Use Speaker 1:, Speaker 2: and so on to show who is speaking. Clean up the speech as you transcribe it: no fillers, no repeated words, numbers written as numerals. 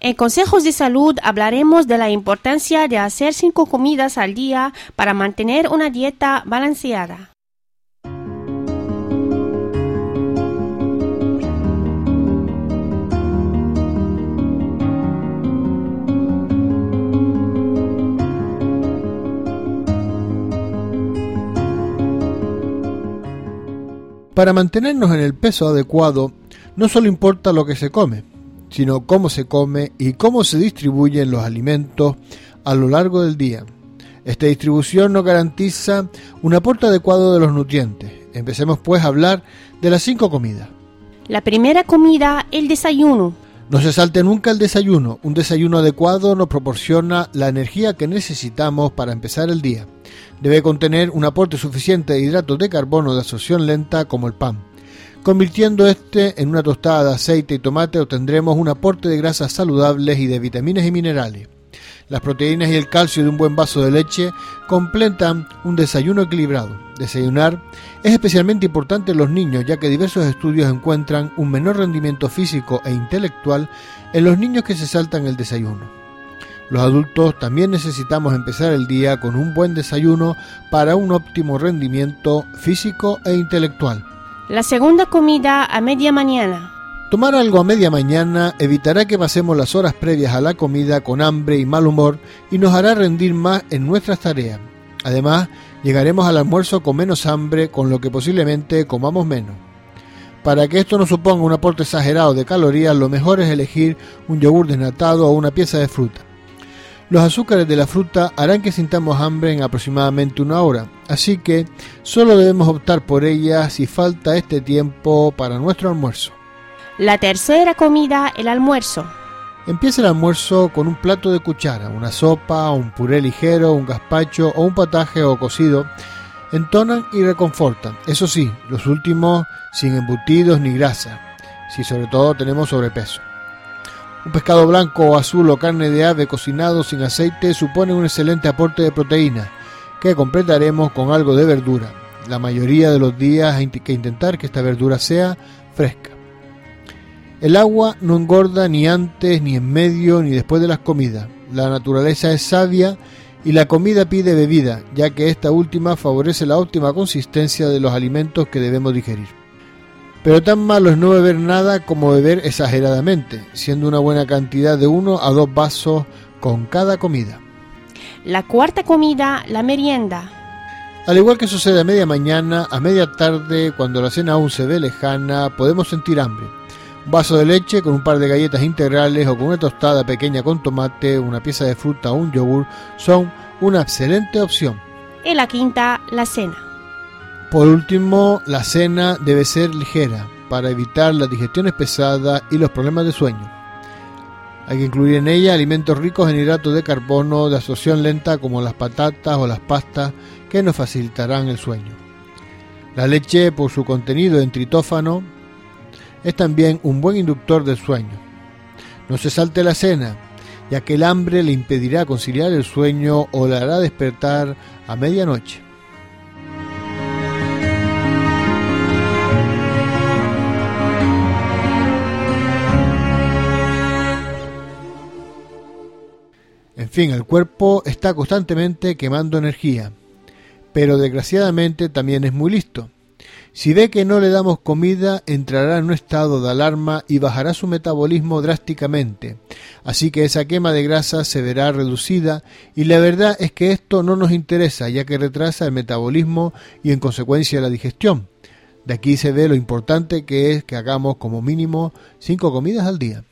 Speaker 1: En Consejos de Salud hablaremos de la importancia de hacer 5 comidas al día para mantener una dieta balanceada.
Speaker 2: Para mantenernos en el peso adecuado, no solo importa lo que se come, sino cómo se come y cómo se distribuyen los alimentos a lo largo del día. Esta distribución nos garantiza un aporte adecuado de los nutrientes. Empecemos pues a hablar de las 5 comidas.
Speaker 1: La primera comida, el desayuno.
Speaker 2: No se salte nunca el desayuno. Un desayuno adecuado nos proporciona la energía que necesitamos para empezar el día. Debe contener un aporte suficiente de hidratos de carbono de absorción lenta como el pan. Convirtiendo este en una tostada de aceite y tomate obtendremos un aporte de grasas saludables y de vitaminas y minerales. Las proteínas y el calcio de un buen vaso de leche completan un desayuno equilibrado. Desayunar es especialmente importante en los niños, ya que diversos estudios encuentran un menor rendimiento físico e intelectual en los niños que se saltan el desayuno. Los adultos también necesitamos empezar el día con un buen desayuno para un óptimo rendimiento físico e intelectual.
Speaker 1: La segunda comida, a media mañana.
Speaker 2: Tomar algo a media mañana evitará que pasemos las horas previas a la comida con hambre y mal humor y nos hará rendir más en nuestras tareas. Además, llegaremos al almuerzo con menos hambre, con lo que posiblemente comamos menos. Para que esto no suponga un aporte exagerado de calorías, lo mejor es elegir un yogur desnatado o una pieza de fruta. Los azúcares de la fruta harán que sintamos hambre en aproximadamente 1 hora, así que solo debemos optar por ellas si falta este tiempo para nuestro almuerzo.
Speaker 1: La tercera comida, el almuerzo.
Speaker 2: Empieza el almuerzo con un plato de cuchara, una sopa, un puré ligero, un gazpacho o un potaje o cocido. Entonan y reconfortan, eso sí, los últimos sin embutidos ni grasa, si sobre todo tenemos sobrepeso. Un pescado blanco o azul o carne de ave cocinado sin aceite supone un excelente aporte de proteína, que completaremos con algo de verdura. La mayoría de los días hay que intentar que esta verdura sea fresca. El agua no engorda ni antes, ni en medio, ni después de las comidas. La naturaleza es sabia y la comida pide bebida, ya que esta última favorece la óptima consistencia de los alimentos que debemos digerir. Pero tan malo es no beber nada como beber exageradamente, siendo una buena cantidad de 1 a 2 vasos con cada comida.
Speaker 1: La cuarta comida, la merienda.
Speaker 2: Al igual que sucede a media mañana, a media tarde, cuando la cena aún se ve lejana, podemos sentir hambre. Un vaso de leche con un par de galletas integrales o con una tostada pequeña con tomate, una pieza de fruta o un yogur son una excelente opción.
Speaker 1: Y la quinta, la cena.
Speaker 2: Por último, la cena debe ser ligera para evitar las digestiones pesadas y los problemas de sueño. Hay que incluir en ella alimentos ricos en hidratos de carbono de absorción lenta como las patatas o las pastas que nos facilitarán el sueño. La leche, por su contenido en tritófano, es también un buen inductor del sueño. No se salte la cena, ya que el hambre le impedirá conciliar el sueño o le hará despertar a medianoche. En fin, el cuerpo está constantemente quemando energía, pero desgraciadamente también es muy listo. Si ve que no le damos comida, entrará en un estado de alarma y bajará su metabolismo drásticamente. Así que esa quema de grasa se verá reducida y la verdad es que esto no nos interesa, ya que retrasa el metabolismo y en consecuencia la digestión. De aquí se ve lo importante que es que hagamos como mínimo 5 comidas al día.